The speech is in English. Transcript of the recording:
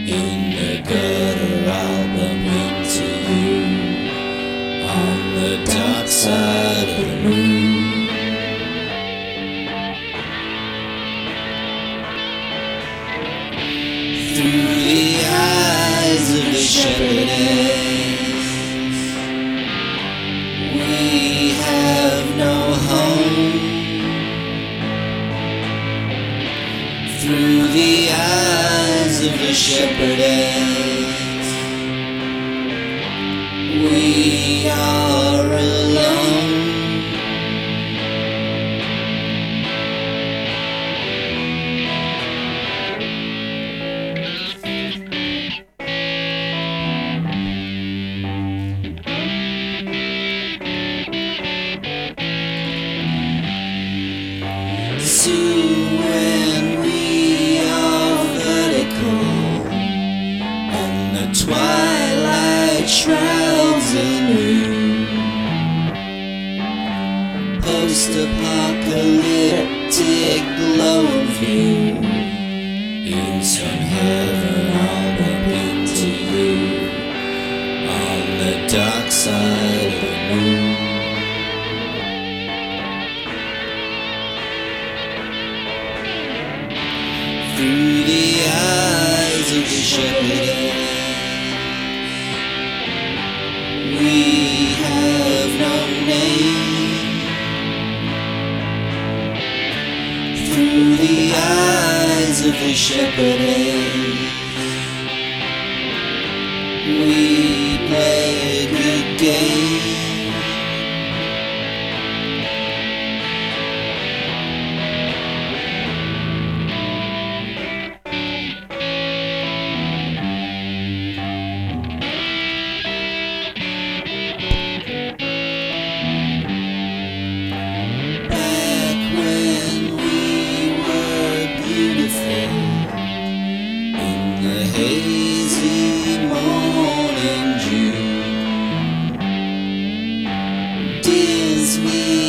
In the gutter I'll bump into you on the dark side of the moon. Through the eyes of the shepherdess, we have no home. Through the eyes of the shepherdess, we are alone. Soon when we are vertical and the twilight shrouds anew, post-apocalyptic glow view, in some heaven I'll bump into you on the dark side of the moon. Through the eyes of the shepherdess, we have no name. Through the eyes of the shepherdess, we play a good game. Hazy morning June, Disney